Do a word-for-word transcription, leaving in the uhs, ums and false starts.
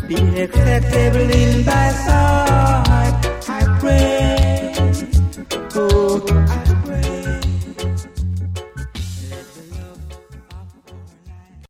be acceptable in thy sight, I pray. Oh,